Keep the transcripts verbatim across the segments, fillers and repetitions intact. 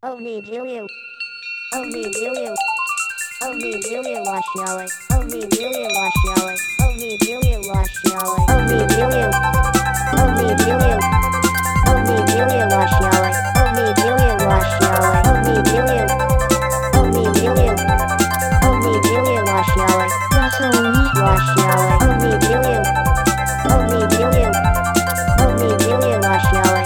Only Julian. Only Julian. Only Julian Washiali. Only Julian Washiali. Only Julian Washiali. Only Julian. Only Julian. Only Julian Washiali. Only Julian Washiali. Only Julian. Only Julian. Only Julian Washiali. Washiali. Washiali. Only Julian. Only Julian. Only Julian Washiali.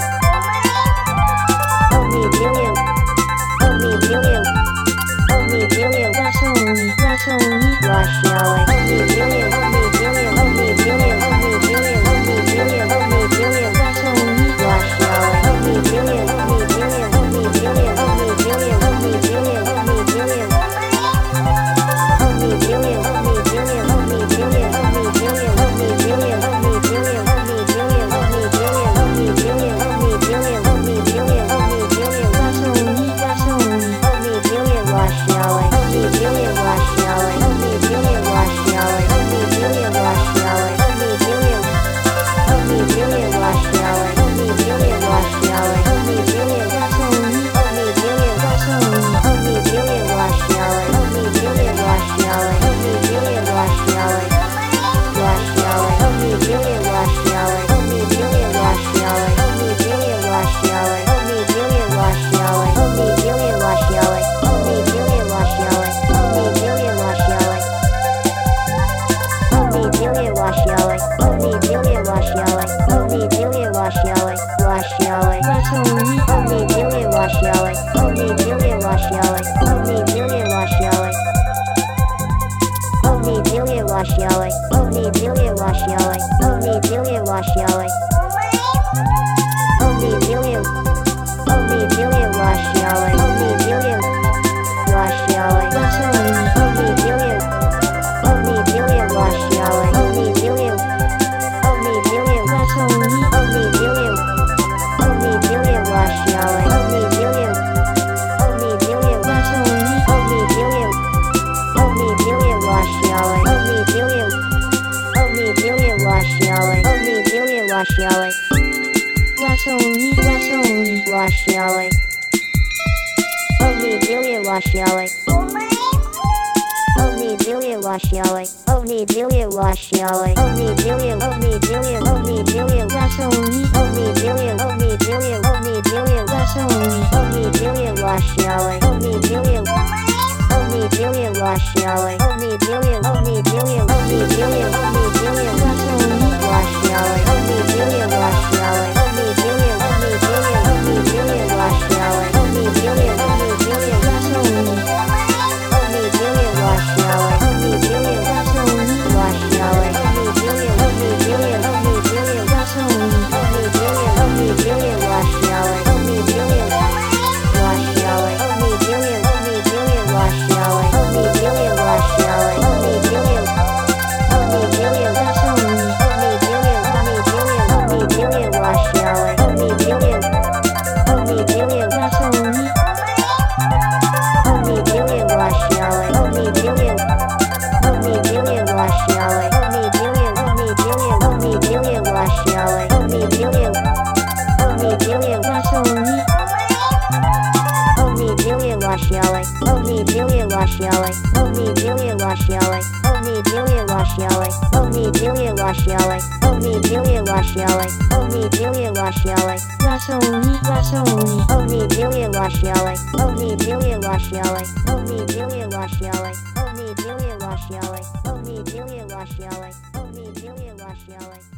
Only Julian. Only Julian. Only Julian. Washiali. Washiali. Washiali. Only Julian. Only Julian. Only Julian. Only Julian. Only Julian. Only Julian. Washiali. Washiali. Only Julian. Only Julian. Only Julian. Only Julian. Only Julian. Only Julian. Only Julian. Only Julian. Only Julian. Only Julian. Only Julian. Only Julian. Only Julian. Only Julian. Only Julian. Only Julian. Only Julian. Only Julian. Washiali. Washiali. Only Julian Washiali. Only Julian Washiali. Only Julian Washiali. Only Julian Washiali. Only Julian. Only Julian Washiali. Only Julian Washiali. Only Julian Washiali. Only Julian Washiali. Only Julian Washiali. Only Julian Washiali. Only Julian Washiali. Washiali. Only Julian Washiali. Only Julian Washiali. Only Julian Washiali. Only Julian Washiali. Only Julian Washiali. Only Julian Washiali. Only Julian Washiali. Only Julian Washiali. Only Julian Washiali. Only Julian Washiali. Washiali. Washiali. Only Julian Washiali. Only Julian Washiali. Only Julian Washiali. Only Julian Washiali. Only Julian Washiali. Only Julian Washiali. Only Julian. Only Julian Washiali. Only Julian Washiali. Washiali. Only Julian. Only Julian Washiali. Only Julian. Only Julian Washiali. Only Julian. Only Julian Washiali. Only Julian. Only Julian Washiali. Only Julian. Only Julian Washiali. Only Julian. Only Julian Washiali. Only Julian Washiali. Washiali. Washiali. Washiali. Only Julian Washiali. Only Julian Washiali. Only Julian Washiali. Only Julian. Only Julian. Only Julian Washiali. Only Julian. Only Julian. Only Julian Washiali. Only Julian Washiali. Only Julian. Only Julian Washiali. Only Julian. Only Julian. Only Julian. Only Julian Washiali. Washiali. Only Julian Washiali. Only Julian. Only Julian. Only Julian Washiali. Only Julian. Only Julian Washiali. Only Julian Washiali. Only Julian Washiali. Washiali. Only Julian. Only Julian. Only Julian Washiali. Only Julian. Only Julian Washiali. Only Julian. Washiali. Only Julian. Only Julian Washiali. Only Julian Washiali. Only Julian. Only Julian Washiali. Only Julian. Only Julian. Only Julian Washiali. Only Julian. Only Julian Washiali. Only Julian Washiali. Only Julian. Only Julian Washiali. Only Julian. Only Julian. Only Julian Washiali. Only Julian. Only Julian Washiali. Only Julian Washiali. Only Julian Washiali. Only Julian Washiali. Only Julian Washiali. Only Julian Washiali. Only Julian Washiali. Only Julian Washiali. Washiali. Washiali. Only Julian Washiali. Only Julian Washiali. Only Julian Washiali. Only Julian Washiali. Only Julian Washiali. Only Julian Washiali.